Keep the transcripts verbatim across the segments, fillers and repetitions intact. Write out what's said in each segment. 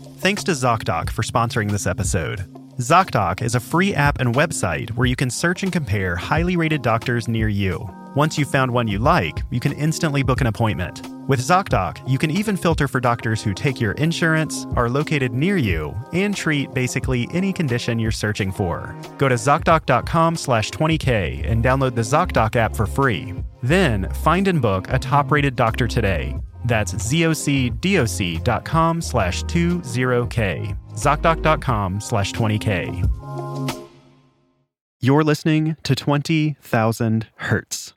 Thanks to ZocDoc for sponsoring this episode. ZocDoc is a free app and website where you can search and compare highly rated doctors near you. Once you've found one you like, you can instantly book an appointment. With ZocDoc, you can even filter for doctors who take your insurance, are located near you, and treat basically any condition you're searching for. Go to ZocDoc.com slash 20K and download the ZocDoc app for free. Then, find and book a top-rated doctor today. That's ZocDoc.com slash 20K. ZocDoc.com slash 20K. You're listening to twenty thousand Hertz.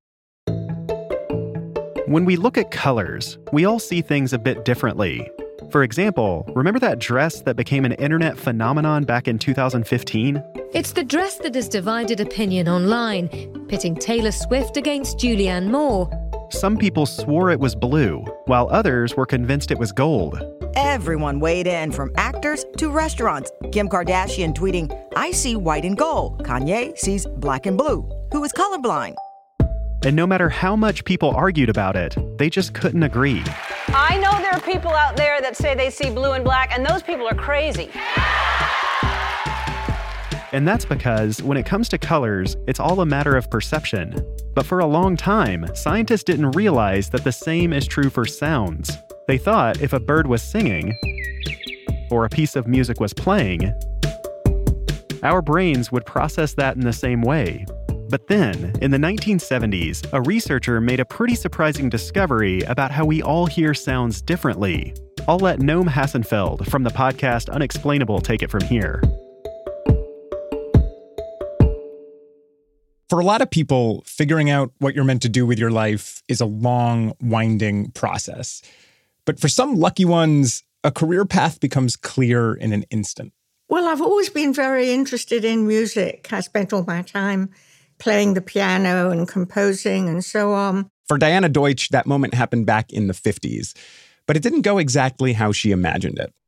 When we look at colors, we all see things a bit differently. For example, remember that dress that became an internet phenomenon back in two thousand fifteen? It's the dress that has divided opinion online, pitting Taylor Swift against Julianne Moore. Some people swore it was blue, while others were convinced it was gold. Everyone weighed in, from actors to restaurants. Kim Kardashian tweeting, "I see white and gold." Kanye sees black and blue. Who is colorblind? And no matter how much people argued about it, they just couldn't agree. I know there are people out there that say they see blue and black, and those people are crazy. And that's because when it comes to colors, it's all a matter of perception. But for a long time, scientists didn't realize that the same is true for sounds. They thought if a bird was singing, or a piece of music was playing, our brains would process that in the same way. But then, in the nineteen seventies, a researcher made a pretty surprising discovery about how we all hear sounds differently. I'll let Noam Hassenfeld from the podcast Unexplainable take it from here. For a lot of people, figuring out what you're meant to do with your life is a long, winding process. But for some lucky ones, a career path becomes clear in an instant. Well, I've always been very interested in music. I spent all my time playing the piano and composing and so on. For Diana Deutsch, that moment happened back in the fifties. But it didn't go exactly how she imagined it.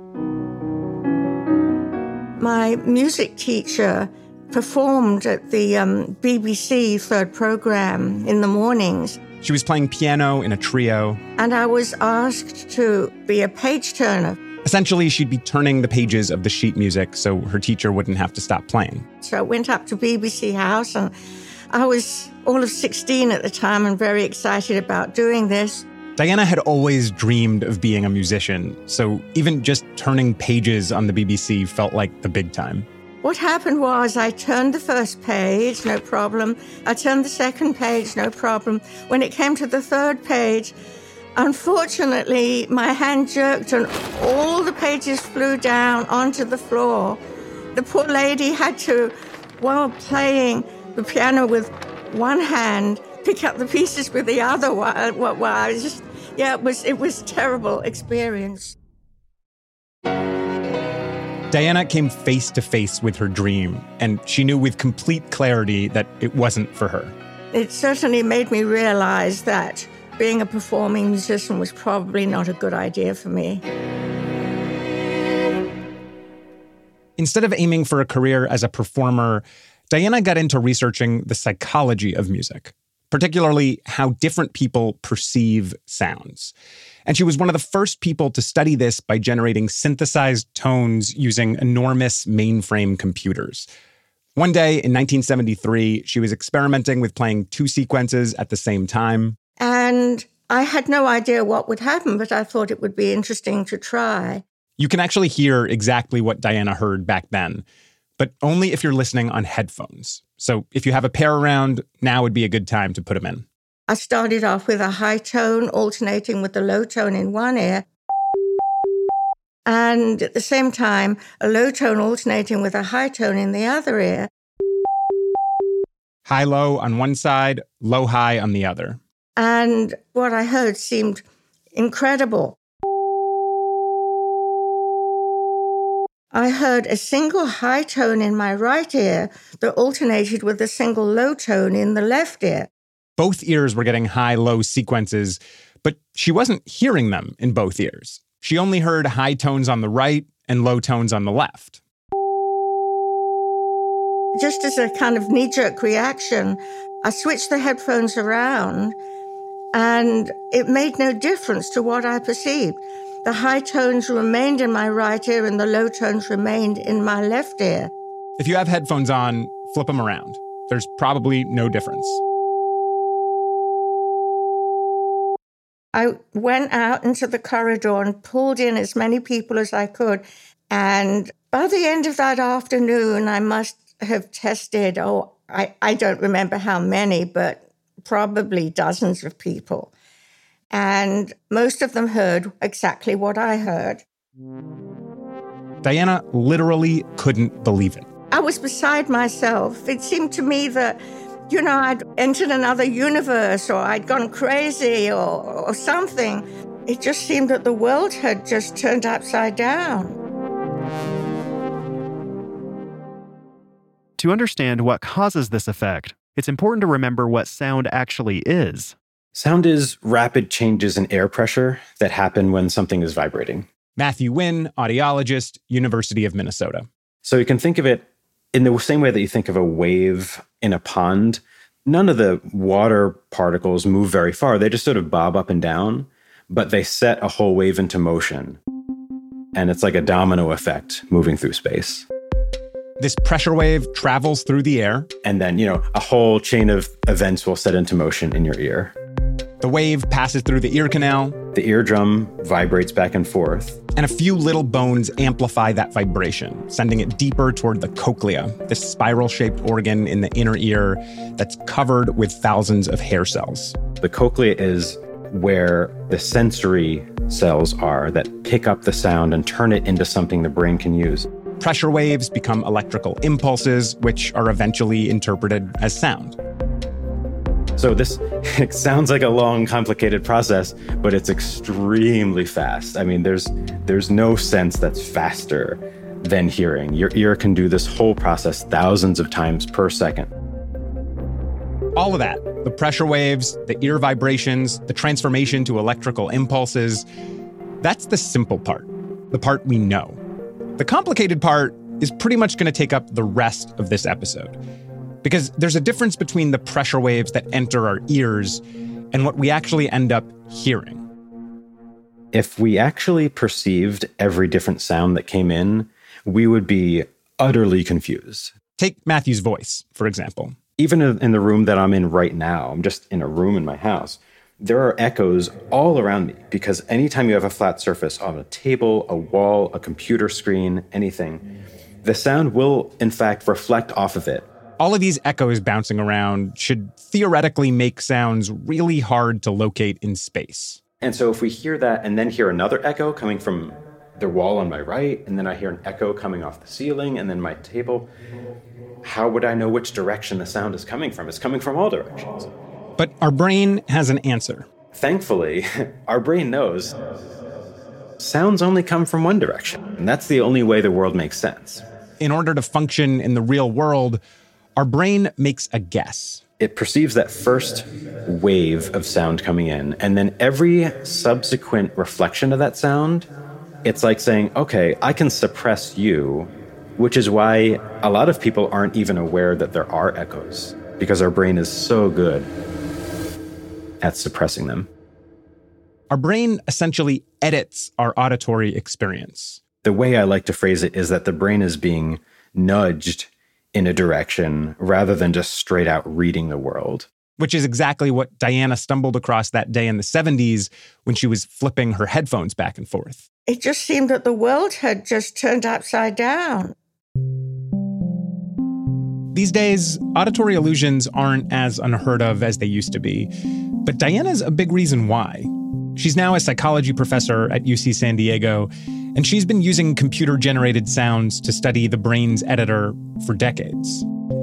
My music teacher performed at the um, B B C third program in the mornings. She was playing piano in a trio. And I was asked to be a page turner. Essentially, she'd be turning the pages of the sheet music so her teacher wouldn't have to stop playing. So I went up to B B C House, and I was all of sixteen at the time and very excited about doing this. Diana had always dreamed of being a musician, so even just turning pages on the B B C felt like the big time. What happened was I turned the first page, no problem. I turned the second page, no problem. When it came to the third page, unfortunately, my hand jerked and all the pages flew down onto the floor. The poor lady had to, while playing the piano with one hand, pick up the pieces with the other one. Well, I just, yeah, it was, it was a terrible experience. Diana came face to face with her dream, and she knew with complete clarity that it wasn't for her. It certainly made me realize that being a performing musician was probably not a good idea for me. Instead of aiming for a career as a performer, Diana got into researching the psychology of music, particularly how different people perceive sounds. And she was one of the first people to study this by generating synthesized tones using enormous mainframe computers. One day in nineteen seventy-three, she was experimenting with playing two sequences at the same time. And I had no idea what would happen, but I thought it would be interesting to try. You can actually hear exactly what Diana heard back then, but only if you're listening on headphones. So if you have a pair around, now would be a good time to put them in. I started off with a high tone alternating with the low tone in one ear, and at the same time, a low tone alternating with a high tone in the other ear. High-low on one side, low-high on the other. And what I heard seemed incredible. I heard a single high tone in my right ear that alternated with a single low tone in the left ear. Both ears were getting high-low sequences, but she wasn't hearing them in both ears. She only heard high tones on the right and low tones on the left. Just as a kind of knee-jerk reaction, I switched the headphones around, and it made no difference to what I perceived. The high tones remained in my right ear and the low tones remained in my left ear. If you have headphones on, flip them around. There's probably no difference. I went out into the corridor and pulled in as many people as I could. And by the end of that afternoon, I must have tested, oh, I, I don't remember how many, but probably dozens of people. And most of them heard exactly what I heard. Diana literally couldn't believe it. I was beside myself. It seemed to me that, you know, I'd entered another universe or I'd gone crazy or, or something. It just seemed that the world had just turned upside down. To understand what causes this effect, it's important to remember what sound actually is. Sound is rapid changes in air pressure that happen when something is vibrating. Matthew Wynn, audiologist, University of Minnesota. So you can think of it in the same way that you think of a wave in a pond. None of the water particles move very far. They just sort of bob up and down, but they set a whole wave into motion. And it's like a domino effect moving through space. This pressure wave travels through the air. And then, you know, a whole chain of events will set into motion in your ear. The wave passes through the ear canal. The eardrum vibrates back and forth. And a few little bones amplify that vibration, sending it deeper toward the cochlea, this spiral-shaped organ in the inner ear that's covered with thousands of hair cells. The cochlea is where the sensory cells are that pick up the sound and turn it into something the brain can use. Pressure waves become electrical impulses, which are eventually interpreted as sound. So this it sounds like a long, complicated process, but it's extremely fast. I mean, there's there's no sense that's faster than hearing. Your ear can do this whole process thousands of times per second. All of that, the pressure waves, the ear vibrations, the transformation to electrical impulses, that's the simple part, the part we know. The complicated part is pretty much going to take up the rest of this episode. Because there's a difference between the pressure waves that enter our ears and what we actually end up hearing. If we actually perceived every different sound that came in, we would be utterly confused. Take Matthew's voice, for example. Even in the room that I'm in right now, I'm just in a room in my house, there are echoes all around me because anytime you have a flat surface on a table, a wall, a computer screen, anything, the sound will, in fact, reflect off of it. All of these echoes bouncing around should theoretically make sounds really hard to locate in space. And so if we hear that and then hear another echo coming from the wall on my right, and then I hear an echo coming off the ceiling and then my table, how would I know which direction the sound is coming from? It's coming from all directions. But our brain has an answer. Thankfully, our brain knows sounds only come from one direction, and that's the only way the world makes sense. In order to function in the real world, our brain makes a guess. It perceives that first wave of sound coming in, and then every subsequent reflection of that sound, it's like saying, okay, I can suppress you, which is why a lot of people aren't even aware that there are echoes, because our brain is so good at suppressing them. Our brain essentially edits our auditory experience. The way I like to phrase it is that the brain is being nudged in a direction rather than just straight out reading the world. Which is exactly what Diana stumbled across that day in the seventies when she was flipping her headphones back and forth. It just seemed that the world had just turned upside down. These days, auditory illusions aren't as unheard of as they used to be. But Diana's a big reason why. She's now a psychology professor at U C San Diego, and she's been using computer-generated sounds to study the brain's editor for decades.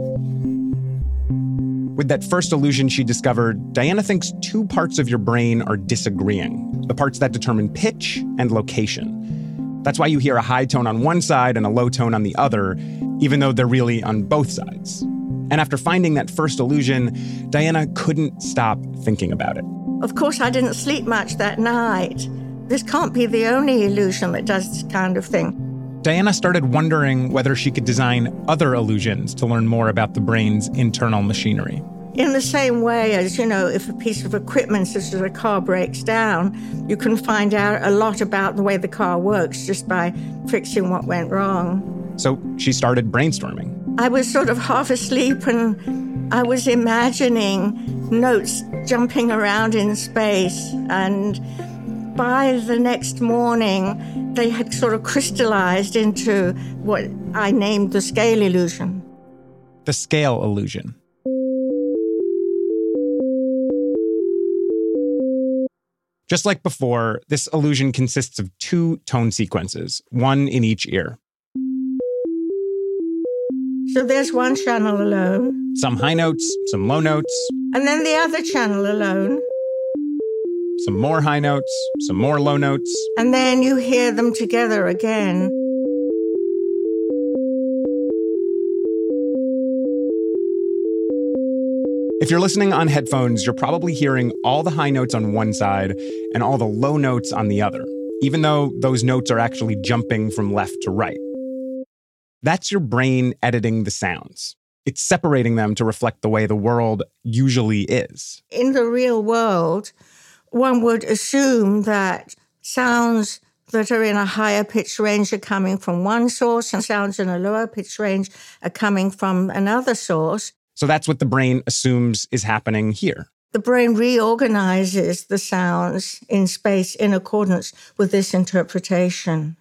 With that first illusion she discovered, Diana thinks two parts of your brain are disagreeing, the parts that determine pitch and location. That's why you hear a high tone on one side and a low tone on the other, even though they're really on both sides. And after finding that first illusion, Diana couldn't stop thinking about it. Of course, I didn't sleep much that night. This can't be the only illusion that does this kind of thing. Diana started wondering whether she could design other illusions to learn more about the brain's internal machinery. In the same way as, you know, if a piece of equipment, such as a car, breaks down, you can find out a lot about the way the car works just by fixing what went wrong. So she started brainstorming. I was sort of half asleep and I was imagining notes jumping around in space. And by the next morning, they had sort of crystallized into what I named the scale illusion. The scale illusion. Just like before, this illusion consists of two tone sequences, one in each ear. So there's one channel alone. Some high notes, some low notes. And then the other channel alone. Some more high notes, some more low notes. And then you hear them together again. If you're listening on headphones, you're probably hearing all the high notes on one side and all the low notes on the other, even though those notes are actually jumping from left to right. That's your brain editing the sounds. It's separating them to reflect the way the world usually is. In the real world, one would assume that sounds that are in a higher pitch range are coming from one source and sounds in a lower pitch range are coming from another source. So that's what the brain assumes is happening here. The brain reorganizes the sounds in space in accordance with this interpretation.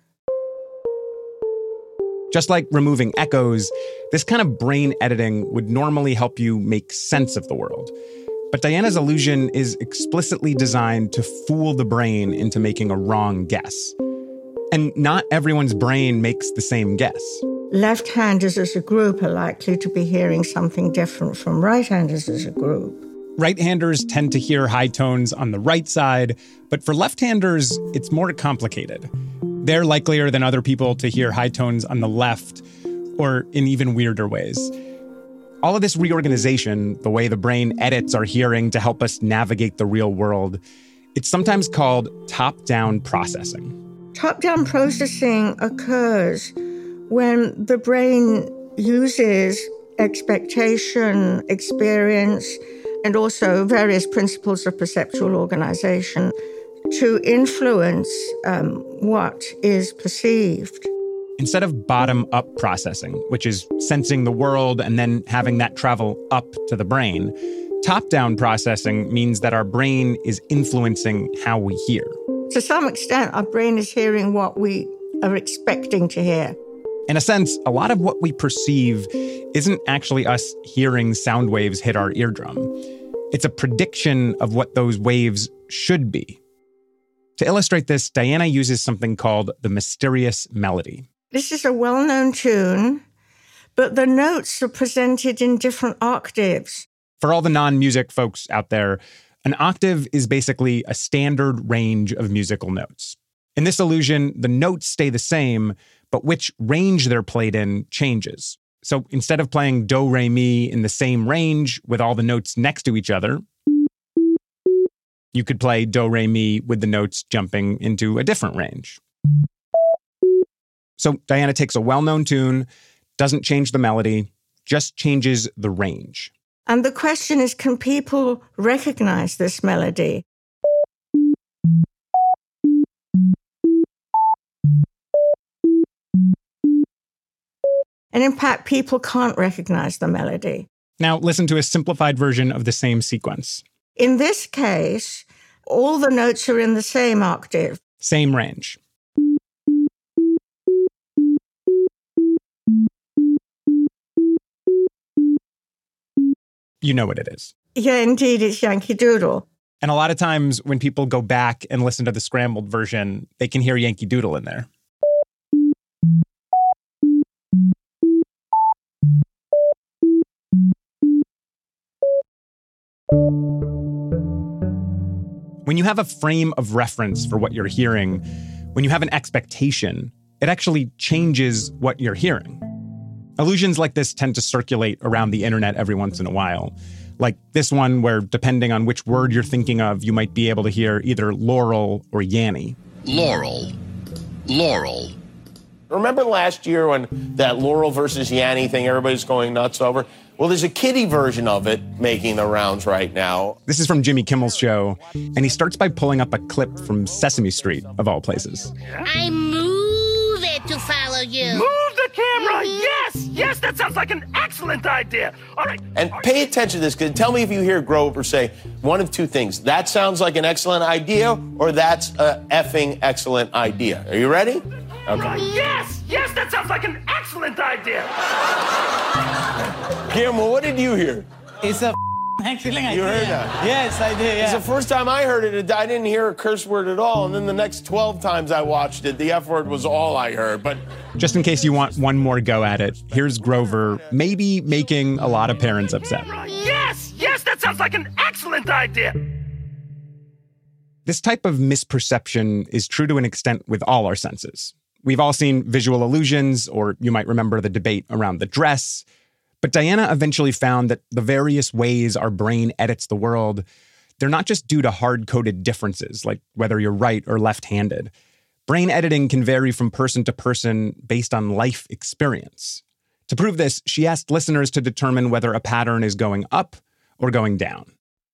Just like removing echoes, this kind of brain editing would normally help you make sense of the world. But Diana's illusion is explicitly designed to fool the brain into making a wrong guess. And not everyone's brain makes the same guess. Left-handers as a group are likely to be hearing something different from right-handers as a group. Right-handers tend to hear high tones on the right side, but for left-handers, it's more complicated. They're likelier than other people to hear high tones on the left, or in even weirder ways. All of this reorganization, the way the brain edits our hearing to help us navigate the real world, it's sometimes called top-down processing. Top-down processing occurs when the brain uses expectation, experience, and also various principles of perceptual organization to influence um, what is perceived. Instead of bottom-up processing, which is sensing the world and then having that travel up to the brain, top-down processing means that our brain is influencing how we hear. To some extent, our brain is hearing what we are expecting to hear. In a sense, a lot of what we perceive isn't actually us hearing sound waves hit our eardrum. It's a prediction of what those waves should be. To illustrate this, Diana uses something called the mysterious melody. This is a well-known tune, but the notes are presented in different octaves. For all the non-music folks out there, an octave is basically a standard range of musical notes. In this illusion, the notes stay the same, but which range they're played in changes. So instead of playing do, re, mi in the same range with all the notes next to each other, you could play do, re, mi with the notes jumping into a different range. So Diana takes a well-known tune, doesn't change the melody, just changes the range. And the question is, can people recognize this melody? And in fact, people can't recognize the melody. Now listen to a simplified version of the same sequence. In this case, all the notes are in the same octave. Same range. You know what it is. Yeah, indeed, it's Yankee Doodle. And a lot of times when people go back and listen to the scrambled version, they can hear Yankee Doodle in there. When you have a frame of reference for what you're hearing, when you have an expectation, it actually changes what you're hearing. Illusions like this tend to circulate around the internet every once in a while. Like this one where, depending on which word you're thinking of, you might be able to hear either Laurel or Yanny. Laurel. Laurel. Remember last year when that Laurel versus Yanny thing, everybody's going nuts over? Well, there's a kiddie version of it making the rounds right now. This is from Jimmy Kimmel's show, and he starts by pulling up a clip from Sesame Street, of all places. I move it to follow you. Move the camera! Yes! Yes, that sounds like an excellent idea. All right. And pay attention to this, because tell me if you hear Grover say one of two things. That sounds like an excellent idea, or that's a effing excellent idea. Are you ready? Okay. Yes! Yes, that sounds like an excellent idea. Guillermo, what did you hear? It's a excellent idea. You heard that? Yes, I did, yeah. It's the first time I heard it, I didn't hear a curse word at all. And then the next twelve times I watched it, the F word was all I heard. But just in case you want one more go at it, here's Grover maybe making a lot of parents upset. Yes! Yes, that sounds like an excellent idea. This type of misperception is true to an extent with all our senses. We've all seen visual illusions, or you might remember the debate around the dress. But Diana eventually found that the various ways our brain edits the world, they're not just due to hard-coded differences, like whether you're right or left-handed. Brain editing can vary from person to person based on life experience. To prove this, she asked listeners to determine whether a pattern is going up or going down.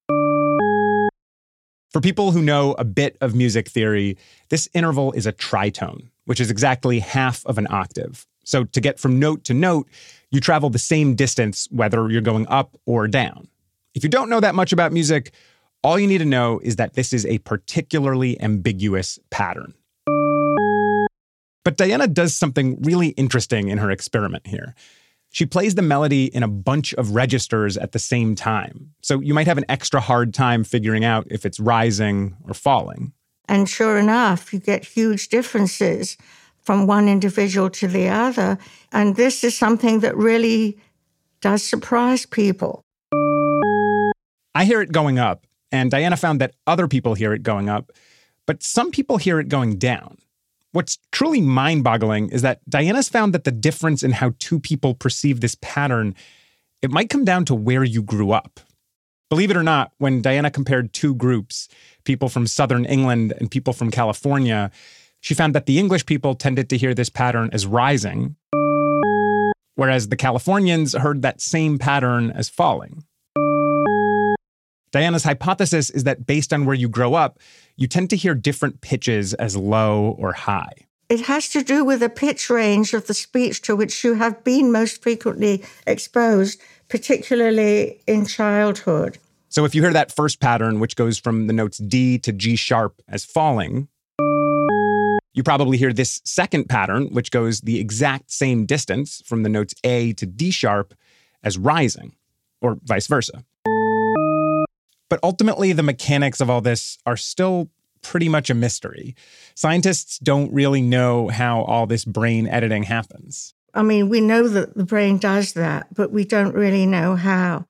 For people who know a bit of music theory, this interval is a tritone, which is exactly half of an octave. So to get from note to note, you travel the same distance whether you're going up or down. If you don't know that much about music, all you need to know is that this is a particularly ambiguous pattern. But Diana does something really interesting in her experiment here. She plays the melody in a bunch of registers at the same time. So you might have an extra hard time figuring out if it's rising or falling. And sure enough, you get huge differences from one individual to the other. And this is something that really does surprise people. I hear it going up, and Diana found that other people hear it going up, but some people hear it going down. What's truly mind-boggling is that Diana's found that the difference in how two people perceive this pattern, it might come down to where you grew up. Believe it or not, when Diana compared two groups, people from southern England and people from California, she found that the English people tended to hear this pattern as rising, whereas the Californians heard that same pattern as falling. Diana's hypothesis is that based on where you grow up, you tend to hear different pitches as low or high. It has to do with the pitch range of the speech to which you have been most frequently exposed, particularly in childhood. So if you hear that first pattern, which goes from the notes D to G sharp as falling, you probably hear this second pattern, which goes the exact same distance from the notes A to D sharp as rising, or vice versa. But ultimately, the mechanics of all this are still pretty much a mystery. Scientists don't really know how all this brain editing happens. I mean, we know that the brain does that, but we don't really know how.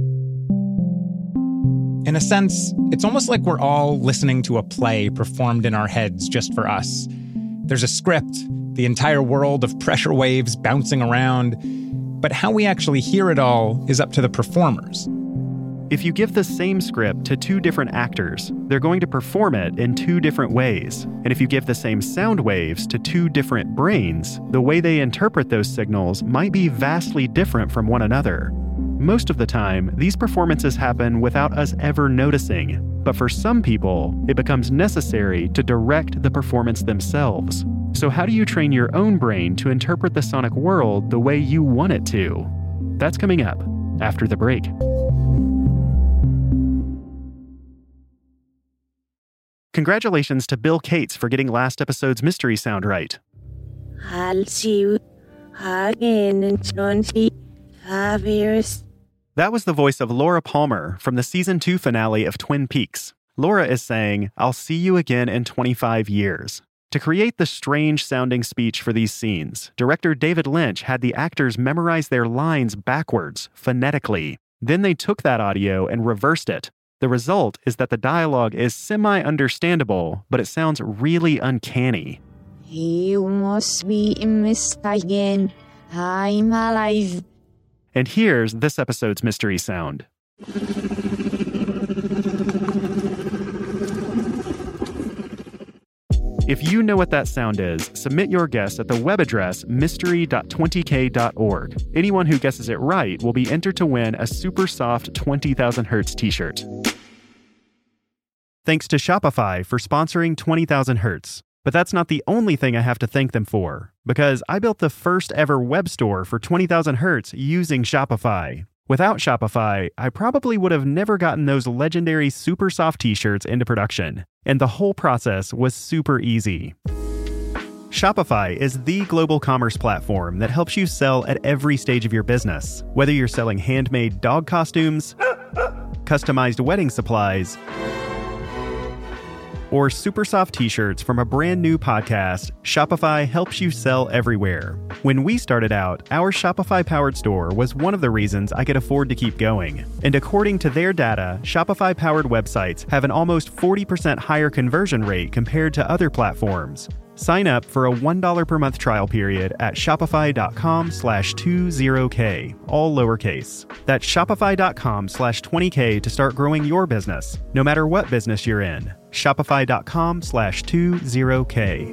In a sense, it's almost like we're all listening to a play performed in our heads just for us. There's a script, the entire world of pressure waves bouncing around, but how we actually hear it all is up to the performers. If you give the same script to two different actors, they're going to perform it in two different ways. And if you give the same sound waves to two different brains, the way they interpret those signals might be vastly different from one another. Most of the time, these performances happen without us ever noticing. But for some people, it becomes necessary to direct the performance themselves. So how do you train your own brain to interpret the sonic world the way you want it to? That's coming up after the break. Congratulations to Bill Cates for getting last episode's mystery sound right. I'll see you again in twenty-five years. That was the voice of Laura Palmer from the season two finale of Twin Peaks. Laura is saying, "I'll see you again in twenty-five years. To create the strange-sounding speech for these scenes, director David Lynch had the actors memorize their lines backwards, phonetically. Then they took that audio and reversed it. The result is that the dialogue is semi-understandable, but it sounds really uncanny. You must be mistaken. I'm alive." And here's this episode's mystery sound. If you know what that sound is, submit your guess at the web address mystery dot twenty k dot org. Anyone who guesses it right will be entered to win a super soft twenty thousand hertz t-shirt. Thanks to Shopify for sponsoring twenty thousand hertz. But that's not the only thing I have to thank them for, because I built the first ever web store for twenty thousand hertz using Shopify. Without Shopify, I probably would have never gotten those legendary super soft t-shirts into production, and the whole process was super easy. Shopify is the global commerce platform that helps you sell at every stage of your business, whether you're selling handmade dog costumes, customized wedding supplies, or super soft t-shirts from a brand new podcast. Shopify helps you sell everywhere. When we started out, our Shopify-powered store was one of the reasons I could afford to keep going. And according to their data, Shopify-powered websites have an almost forty percent higher conversion rate compared to other platforms. Sign up for a one dollar per month trial period at shopify.com slash 20k, all lowercase. That's shopify.com slash 20k to start growing your business, no matter what business you're in. Shopify.com slash 20k.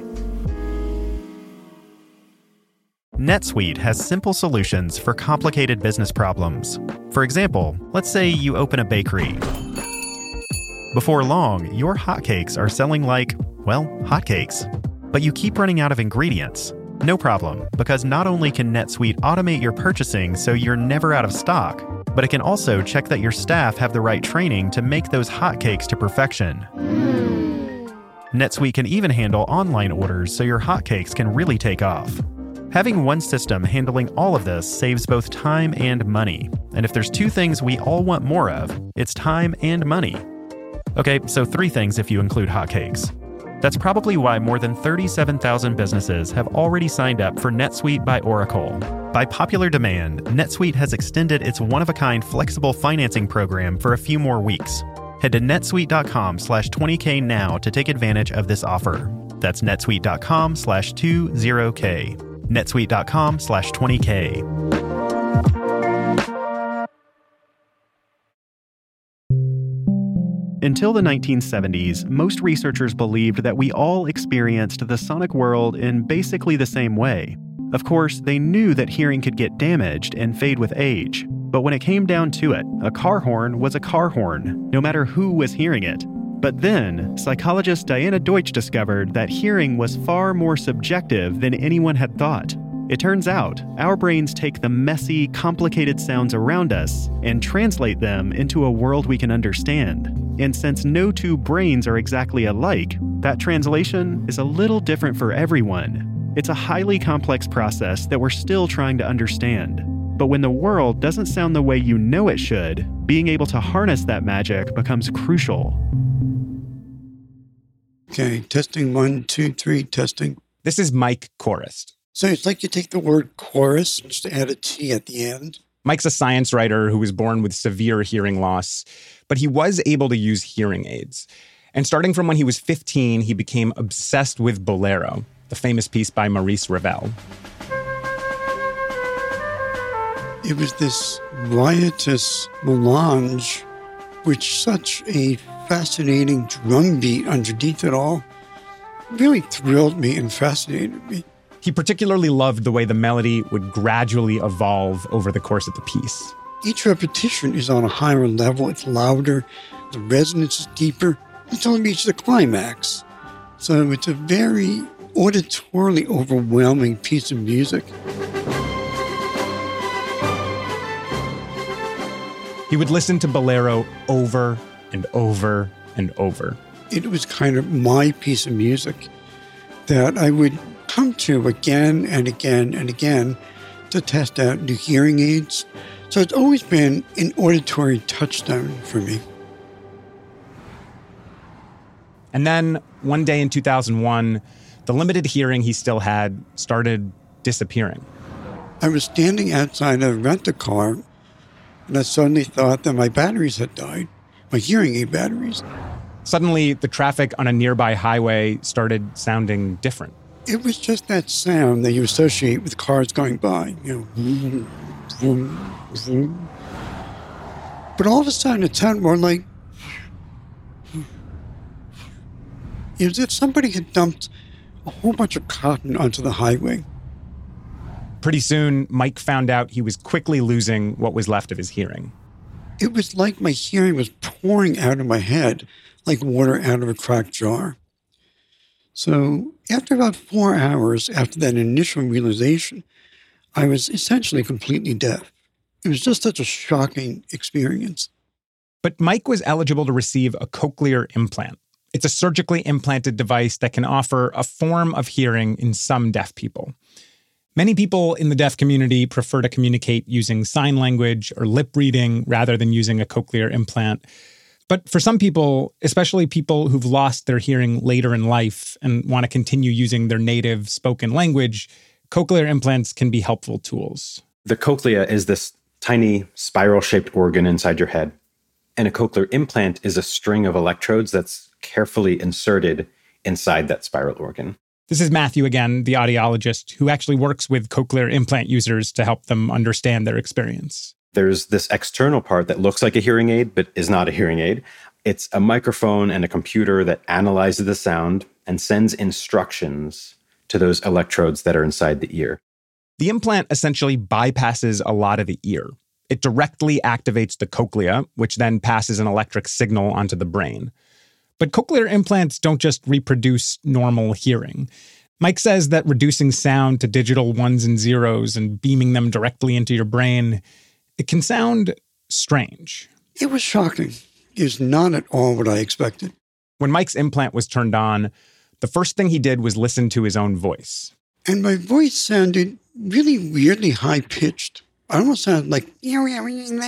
NetSuite has simple solutions for complicated business problems. For example, let's say you open a bakery. Before long, your hotcakes are selling like, well, hotcakes. But you keep running out of ingredients. No problem, because not only can NetSuite automate your purchasing so you're never out of stock, but it can also check that your staff have the right training to make those hotcakes to perfection. NetSuite can even handle online orders so your hotcakes can really take off. Having one system handling all of this saves both time and money. And if there's two things we all want more of, it's time and money. Okay, so three things if you include hotcakes. That's probably why more than thirty-seven thousand businesses have already signed up for NetSuite by Oracle. By popular demand, NetSuite has extended its one-of-a-kind flexible financing program for a few more weeks. Head to netsuite.com slash 20k now to take advantage of this offer. That's netsuite.com slash 20k. netsuite.com slash 20k. Until the nineteen seventies, most researchers believed that we all experienced the sonic world in basically the same way. Of course, they knew that hearing could get damaged and fade with age. But when it came down to it, a car horn was a car horn, no matter who was hearing it. But then, psychologist Diana Deutsch discovered that hearing was far more subjective than anyone had thought. It turns out, our brains take the messy, complicated sounds around us and translate them into a world we can understand. And since no two brains are exactly alike, that translation is a little different for everyone. It's a highly complex process that we're still trying to understand. But when the world doesn't sound the way you know it should, being able to harness that magic becomes crucial. Okay, testing one, two, three, testing. This is Mike Korist. So it's like you take the word chorus, just add a T at the end. Mike's a science writer who was born with severe hearing loss, but he was able to use hearing aids. And starting from when he was fifteen, he became obsessed with Bolero, the famous piece by Maurice Ravel. It was this riotous melange with such a fascinating drum beat underneath it all. It really thrilled me and fascinated me. He particularly loved the way the melody would gradually evolve over the course of the piece. Each repetition is on a higher level. It's louder, the resonance is deeper, until it reaches the climax. So it's a very auditorily overwhelming piece of music. He would listen to Bolero over and over and over. It was kind of my piece of music that I would come to again and again and again to test out new hearing aids. So it's always been an auditory touchstone for me. And then one day in two thousand one, the limited hearing he still had started disappearing. I was standing outside a rent-a-car, and I suddenly thought that my batteries had died, my hearing aid batteries. Suddenly, the traffic on a nearby highway started sounding different. It was just that sound that you associate with cars going by, you know, vroom, vroom, vroom. But all of a sudden, it sounded more like, it was as if somebody had dumped a whole bunch of cotton onto the highway. Pretty soon, Mike found out he was quickly losing what was left of his hearing. It was like my hearing was pouring out of my head, like water out of a cracked jar. So after about four hours after that initial realization, I was essentially completely deaf. It was just such a shocking experience. But Mike was eligible to receive a cochlear implant. It's a surgically implanted device that can offer a form of hearing in some deaf people. Many people in the deaf community prefer to communicate using sign language or lip reading rather than using a cochlear implant. But for some people, especially people who've lost their hearing later in life and want to continue using their native spoken language, cochlear implants can be helpful tools. The cochlea is this tiny spiral-shaped organ inside your head. And a cochlear implant is a string of electrodes that's carefully inserted inside that spiral organ. This is Matthew again, the audiologist, who actually works with cochlear implant users to help them understand their experience. There's this external part that looks like a hearing aid, but is not a hearing aid. It's a microphone and a computer that analyzes the sound and sends instructions to those electrodes that are inside the ear. The implant essentially bypasses a lot of the ear. It directly activates the cochlea, which then passes an electric signal onto the brain. But cochlear implants don't just reproduce normal hearing. Mike says that reducing sound to digital ones and zeros and beaming them directly into your brain, it can sound strange. It was shocking. It was not at all what I expected. When Mike's implant was turned on, the first thing he did was listen to his own voice. And my voice sounded really weirdly high-pitched. I almost sounded like, you know,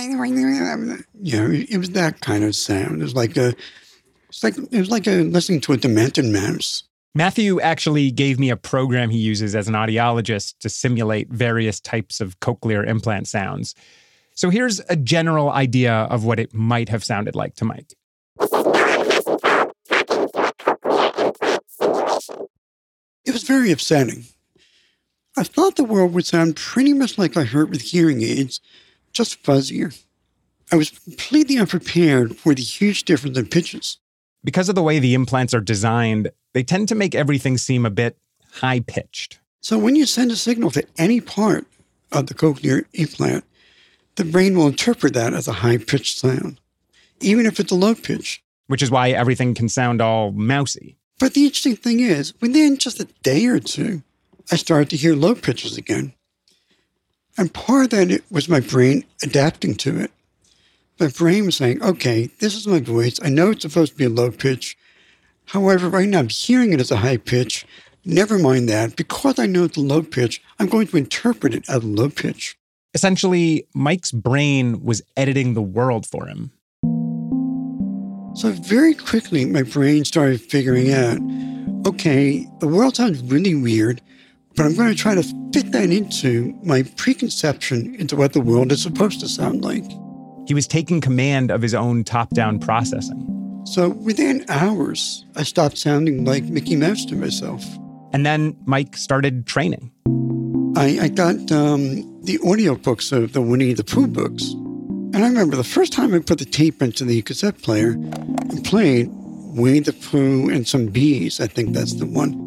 it was that kind of sound. It was like a, it's like it was like a, listening to a demented mouse. Matthew actually gave me a program he uses as an audiologist to simulate various types of cochlear implant sounds. So here's a general idea of what it might have sounded like to Mike. It was very upsetting. I thought the world would sound pretty much like I heard with hearing aids, just fuzzier. I was completely unprepared for the huge difference in pitches. Because of the way the implants are designed, they tend to make everything seem a bit high-pitched. So when you send a signal to any part of the cochlear implant, the brain will interpret that as a high-pitched sound, even if it's a low pitch. Which is why everything can sound all mousy. But the interesting thing is, within just a day or two, I started to hear low pitches again. And part of that was my brain adapting to it. My brain was saying, okay, this is my voice. I know it's supposed to be a low pitch. However, right now I'm hearing it as a high pitch. Never mind that. Because I know it's a low pitch, I'm going to interpret it as a low pitch. Essentially, Mike's brain was editing the world for him. So very quickly, my brain started figuring out, okay, the world sounds really weird, but I'm going to try to fit that into my preconception into what the world is supposed to sound like. He was taking command of his own top-down processing. So within hours, I stopped sounding like Mickey Mouse to myself. And then Mike started training. I, I got um, the audiobooks of the Winnie the Pooh books. And I remember the first time I put the tape into the cassette player and played Winnie the Pooh and some bees, I think that's the one.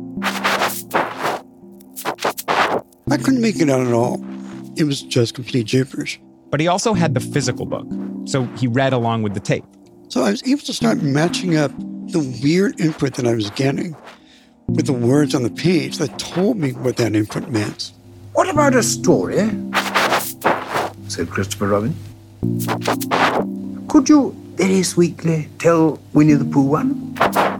I couldn't make it out at all. It was just complete gibberish. But he also had the physical book, so he read along with the tape. So I was able to start matching up the weird input that I was getting with the words on the page that told me what that input meant. What about a story? Said Christopher Robin. Could you very sweetly tell Winnie the Pooh one?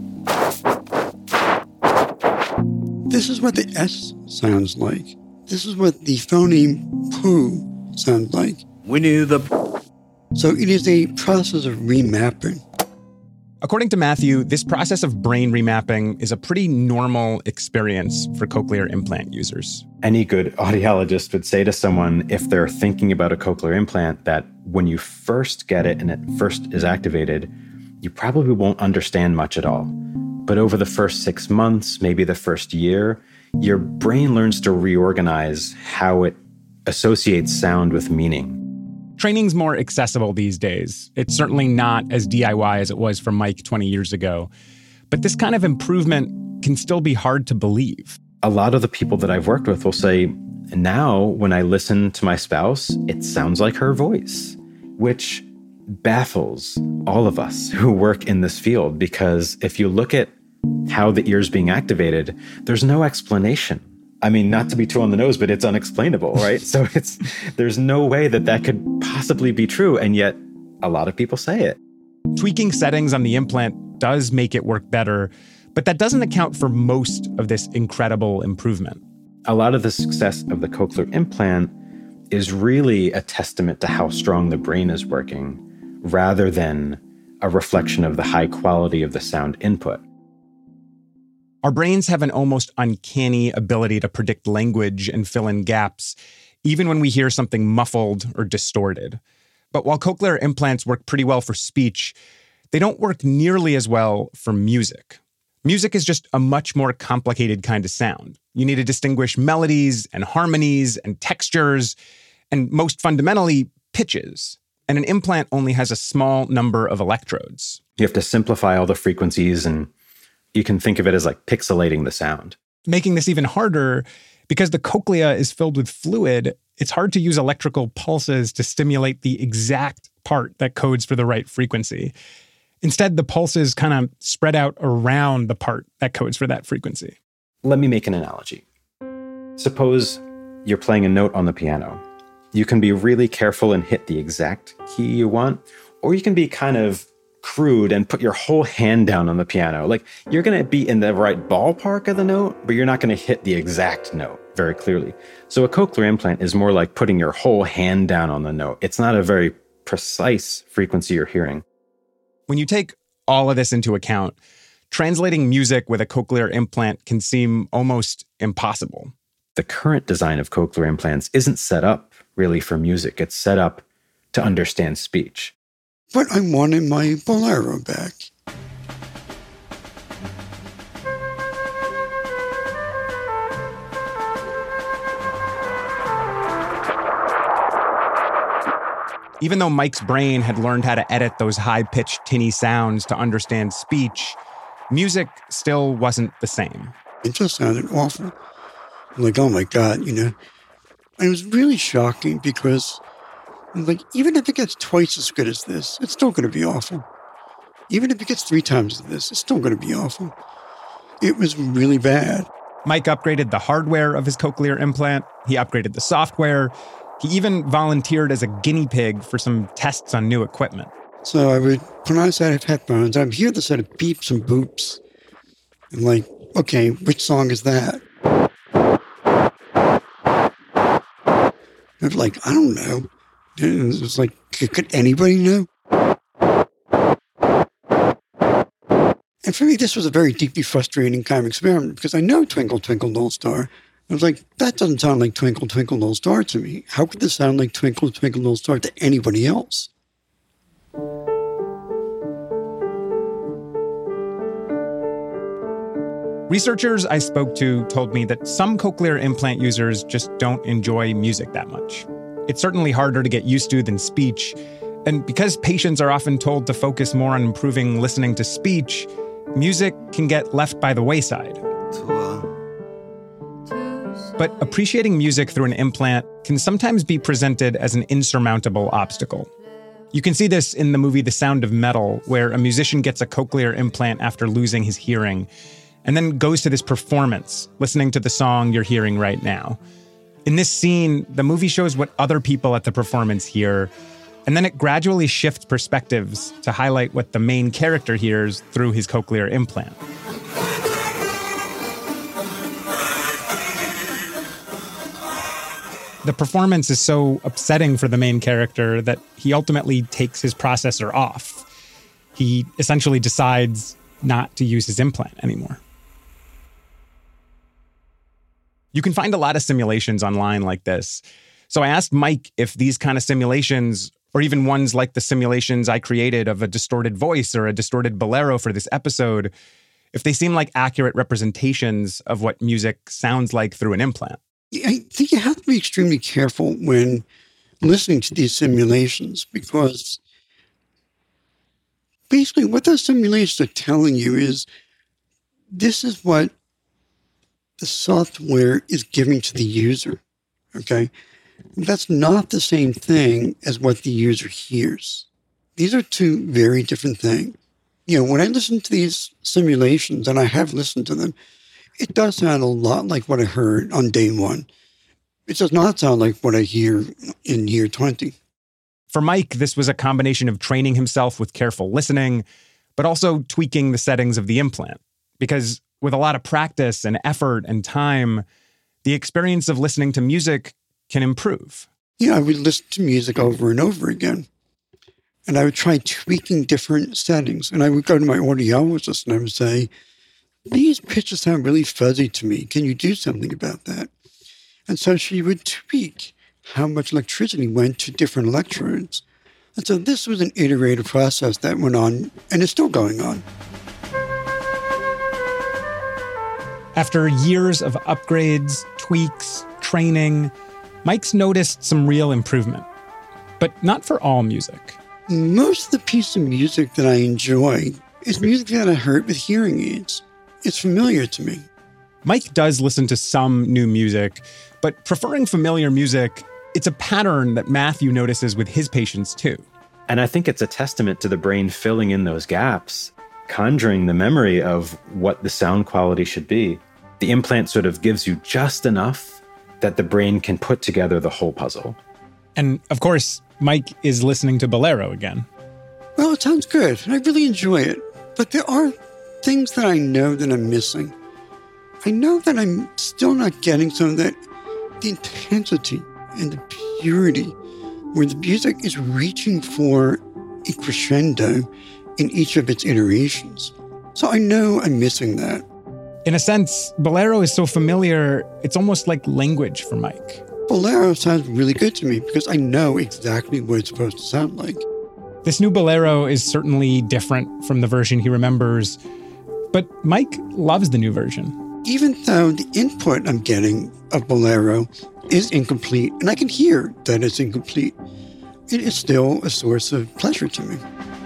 This is what the S sounds like. This is what the phoneme Pooh sounds like. Winnie the Pooh. So it is a process of remapping. According to Matthew, this process of brain remapping is a pretty normal experience for cochlear implant users. Any good audiologist would say to someone, if they're thinking about a cochlear implant, that when you first get it and it first is activated, you probably won't understand much at all. But over the first six months, maybe the first year, your brain learns to reorganize how it associates sound with meaning. Training's more accessible these days. It's certainly not as D I Y as it was for Mike twenty years ago. But this kind of improvement can still be hard to believe. A lot of the people that I've worked with will say, now when I listen to my spouse, it sounds like her voice, which baffles all of us who work in this field, because if you look at how the ear's being activated, there's no explanation. I mean, not to be too on the nose, but it's unexplainable, right? So it's there's no way that that could possibly be true, and yet a lot of people say it. Tweaking settings on the implant does make it work better, but that doesn't account for most of this incredible improvement. A lot of the success of the cochlear implant is really a testament to how strong the brain is working, rather than a reflection of the high quality of the sound input. Our brains have an almost uncanny ability to predict language and fill in gaps, even when we hear something muffled or distorted. But while cochlear implants work pretty well for speech, they don't work nearly as well for music. Music is just a much more complicated kind of sound. You need to distinguish melodies and harmonies and textures, and most fundamentally, pitches. And an implant only has a small number of electrodes. You have to simplify all the frequencies, and you can think of it as like pixelating the sound. Making this even harder, because the cochlea is filled with fluid, it's hard to use electrical pulses to stimulate the exact part that codes for the right frequency. Instead, the pulses kind of spread out around the part that codes for that frequency. Let me make an analogy. Suppose you're playing a note on the piano. You can be really careful and hit the exact key you want, or you can be kind of crude and put your whole hand down on the piano. Like, you're going to be in the right ballpark of the note, but you're not going to hit the exact note very clearly. So a cochlear implant is more like putting your whole hand down on the note. It's not a very precise frequency you're hearing. When you take all of this into account, translating music with a cochlear implant can seem almost impossible. The current design of cochlear implants isn't set up really for music. It's set up to understand speech. But I wanted my Bolero back. Even though Mike's brain had learned how to edit those high-pitched, tinny sounds to understand speech, music still wasn't the same. It just sounded awful. I'm like, oh my God, you know. And it was really shocking because, like, even if it gets twice as good as this, it's still going to be awful. Even if it gets three times as this, it's still going to be awful. It was really bad. Mike upgraded the hardware of his cochlear implant. He upgraded the software. He even volunteered as a guinea pig for some tests on new equipment. So I would put on a set of headphones. I would hear the set of beeps and boops. I'm like, okay, which song is that? It was like, I don't know. It was like, could anybody know? And for me, this was a very deeply frustrating kind of experiment because I know Twinkle, Twinkle, Little Star. I was like, that doesn't sound like Twinkle, Twinkle, Little Star to me. How could this sound like Twinkle, Twinkle, Little Star to anybody else? Researchers I spoke to told me that some cochlear implant users just don't enjoy music that much. It's certainly harder to get used to than speech. And because patients are often told to focus more on improving listening to speech, music can get left by the wayside. But appreciating music through an implant can sometimes be presented as an insurmountable obstacle. You can see this in the movie The Sound of Metal, where a musician gets a cochlear implant after losing his hearing, and then goes to this performance, listening to the song you're hearing right now. In this scene, the movie shows what other people at the performance hear, and then it gradually shifts perspectives to highlight what the main character hears through his cochlear implant. The performance is so upsetting for the main character that he ultimately takes his processor off. He essentially decides not to use his implant anymore. You can find a lot of simulations online like this. So I asked Mike if these kind of simulations, or even ones like the simulations I created of a distorted voice or a distorted bolero for this episode, if they seem like accurate representations of what music sounds like through an implant. I think you have to be extremely careful when listening to these simulations because basically what those simulations are telling you is this is what the software is giving to the user, okay? That's not the same thing as what the user hears. These are two very different things. You know, when I listen to these simulations, and I have listened to them, it does sound a lot like what I heard on day one. It does not sound like what I hear in year twenty. For Mike, this was a combination of training himself with careful listening, but also tweaking the settings of the implant. Because with a lot of practice and effort and time, the experience of listening to music can improve. Yeah, I would listen to music over and over again. And I would try tweaking different settings. And I would go to my audiologist and I would say, these pitches sound really fuzzy to me. Can you do something about that? And so she would tweak how much electricity went to different electrodes. And so this was an iterative process that went on and is still going on. After years of upgrades, tweaks, training, Mike's noticed some real improvement. But not for all music. Most of the piece of music that I enjoy is music that I heard with hearing aids. It's familiar to me. Mike does listen to some new music, but preferring familiar music, it's a pattern that Matthew notices with his patients too. And I think it's a testament to the brain filling in those gaps, conjuring the memory of what the sound quality should be. The implant sort of gives you just enough that the brain can put together the whole puzzle. And of course, Mike is listening to Bolero again. Well, it sounds good, and I really enjoy it. But there are things that I know that I'm missing. I know that I'm still not getting some of that, the intensity and the purity, where the music is reaching for a crescendo in each of its iterations. So I know I'm missing that. In a sense, Bolero is so familiar, it's almost like language for Mike. Bolero sounds really good to me because I know exactly what it's supposed to sound like. This new Bolero is certainly different from the version he remembers, but Mike loves the new version. Even though the input I'm getting of Bolero is incomplete, and I can hear that it's incomplete, it is still a source of pleasure to me.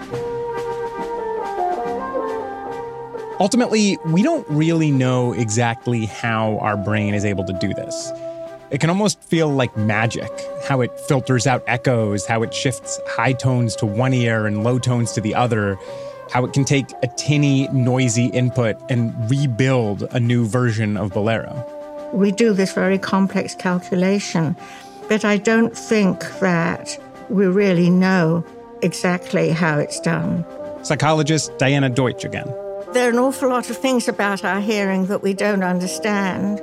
Ultimately, we don't really know exactly how our brain is able to do this. It can almost feel like magic, how it filters out echoes, how it shifts high tones to one ear and low tones to the other, how it can take a tinny, noisy input and rebuild a new version of Bolero. We do this very complex calculation, but I don't think that we really know exactly how it's done. Psychologist Diana Deutsch again. There are an awful lot of things about our hearing that we don't understand,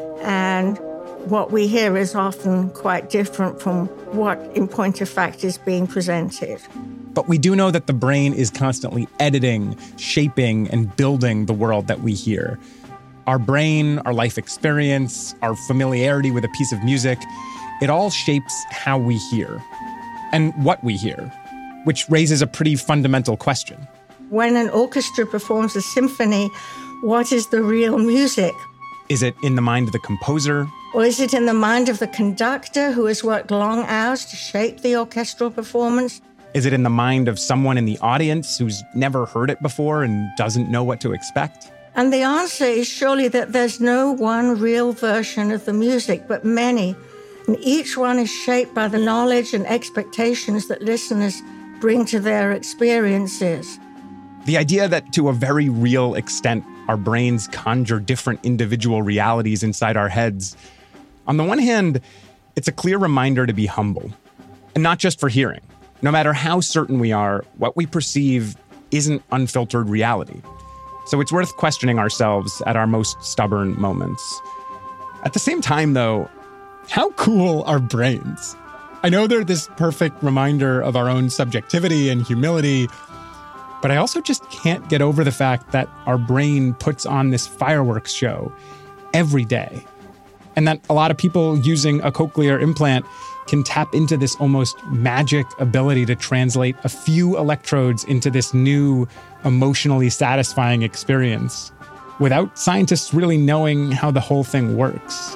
and what we hear is often quite different from what, in point of fact, is being presented. But we do know that the brain is constantly editing, shaping, and building the world that we hear. Our brain, our life experience, our familiarity with a piece of music, it all shapes how we hear and what we hear, which raises a pretty fundamental question. When an orchestra performs a symphony, what is the real music? Is it in the mind of the composer? Or is it in the mind of the conductor who has worked long hours to shape the orchestral performance? Is it in the mind of someone in the audience who's never heard it before and doesn't know what to expect? And the answer is surely that there's no one real version of the music, but many. And each one is shaped by the knowledge and expectations that listeners bring to their experiences. The idea that to a very real extent, our brains conjure different individual realities inside our heads. On the one hand, it's a clear reminder to be humble, and not just for hearing. No matter how certain we are, what we perceive isn't unfiltered reality. So it's worth questioning ourselves at our most stubborn moments. At the same time, though, how cool are brains? I know they're this perfect reminder of our own subjectivity and humility, but I also just can't get over the fact that our brain puts on this fireworks show every day. And that a lot of people using a cochlear implant can tap into this almost magic ability to translate a few electrodes into this new, emotionally satisfying experience without scientists really knowing how the whole thing works.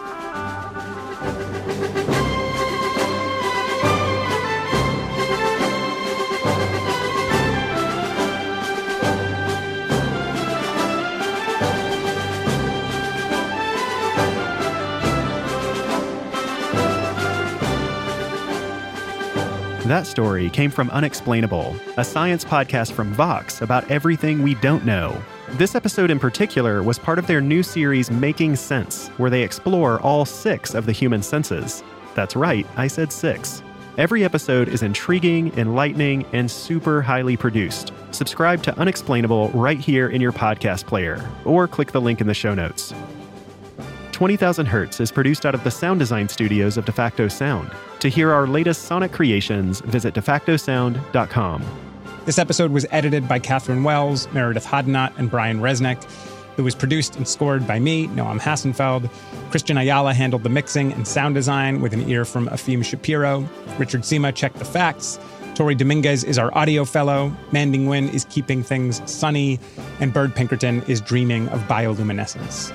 That story came from Unexplainable, a science podcast from Vox about everything we don't know. This episode in particular was part of their new series Making Sense, where they explore all six of the human senses. That's right, I said six. Every episode is intriguing, enlightening, and super highly produced. Subscribe to Unexplainable right here in your podcast player, or click the link in the show notes. twenty thousand Hertz is produced out of the sound design studios of DeFacto Sound. To hear our latest sonic creations, visit de facto sound dot com. This episode was edited by Catherine Wells, Meredith Hodnott, and Brian Resnick. It was produced and scored by me, Noam Hassenfeld. Christian Ayala handled the mixing and sound design with an ear from Afim Shapiro. Richard Sima checked the facts. Tori Dominguez is our audio fellow. Mandy Nguyen is keeping things sunny. And Bird Pinkerton is dreaming of bioluminescence.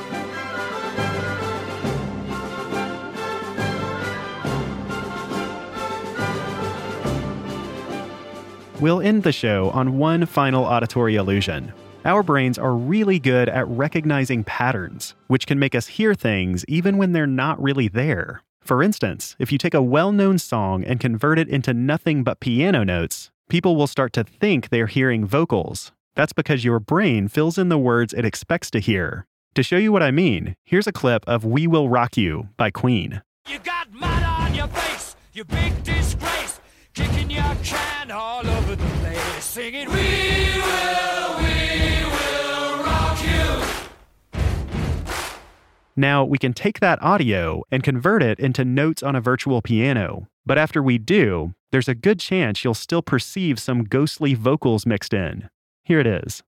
We'll end the show on one final auditory illusion. Our brains are really good at recognizing patterns, which can make us hear things even when they're not really there. For instance, if you take a well-known song and convert it into nothing but piano notes, people will start to think they're hearing vocals. That's because your brain fills in the words it expects to hear. To show you what I mean, here's a clip of We Will Rock You by Queen. You got mud on your face, you big disgrace, kicking your can all over the place, singing, We will, we will rock you. Now, we can take that audio and convert it into notes on a virtual piano. But after we do, there's a good chance you'll still perceive some ghostly vocals mixed in. Here it is.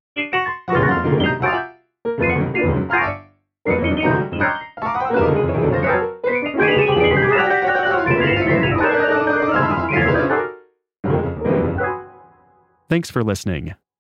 Thanks for listening.